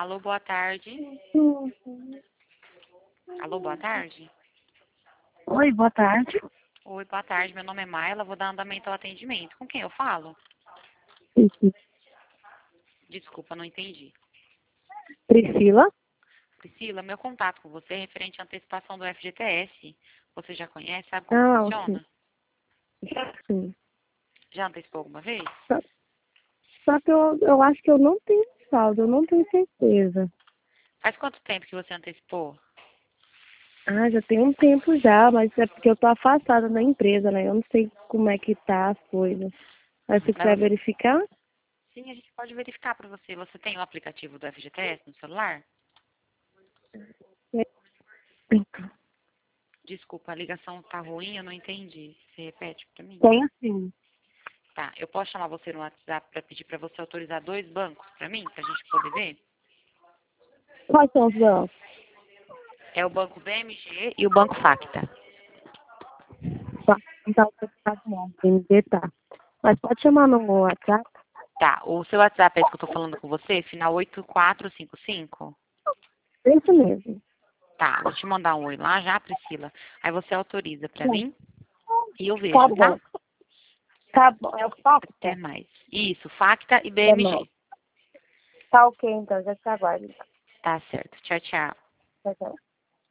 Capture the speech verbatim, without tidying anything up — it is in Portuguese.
Alô, boa tarde. Alô, boa tarde. Oi, boa tarde. Oi, boa tarde. Meu nome é Maila, vou dar andamento ao atendimento. Com quem eu falo? Desculpa, não entendi. Priscila? Priscila, meu contato com você é referente à antecipação do F G T S. Você já conhece? Sabe como Ah, sim. funciona? Já sim. Já antecipou alguma vez? Só, só que eu, eu acho que eu não tenho saldo, eu não tenho certeza. Faz quanto tempo que você antecipou? Ah, já tem um tempo já, mas é porque eu tô afastada da empresa, né? Eu não sei como é que tá as coisas. Mas se Mas quiser você... verificar, Sim, a gente pode verificar para você. Você tem o aplicativo do F G T S no celular? Desculpa, a ligação tá ruim, eu não entendi. Você repete para mim? tenho sim. Tá, eu posso chamar você no WhatsApp para pedir para você autorizar dois bancos para mim, para a gente poder ver? Quais são os bancos? É o Banco B M G e o Banco Facta. Tá, então você tá bom, M D tá. Mas pode chamar no WhatsApp? Tá, o seu WhatsApp é esse que eu tô falando com você, final oito quatro cinco cinco? Isso mesmo. Tá, vou te mandar um oi lá já, Priscila. Aí você autoriza para Tá, mim e eu tá vejo, tá? bom. Tá bom, é o Até Facta? mais. Isso, Facta e Tá bom. B M G. Tá ok, então, já te aguardo. Tá certo. Tchau, tchau. Tchau, tchau.